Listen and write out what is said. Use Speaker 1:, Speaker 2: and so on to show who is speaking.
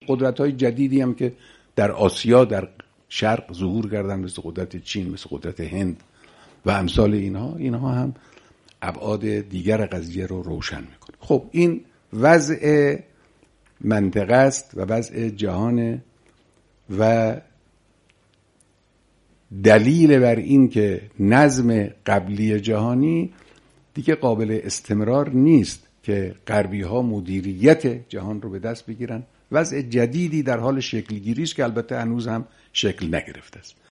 Speaker 1: قدرت‌های جدیدی هم که در آسیا در شرق ظهور کردن، مثل قدرت چین، مثل قدرت هند و امثال اینها هم ابعاد دیگر قضیه رو روشن میکنه. خب این وضع منطقه است و وضع جهان و دلیل بر این که نظم قبلی جهانی دیگه قابل استمرار نیست که غربی ها مدیریت جهان رو به دست بگیرن. وضع جدیدی در حال شکل گیری است که البته هنوز هم شکل نگرفته است.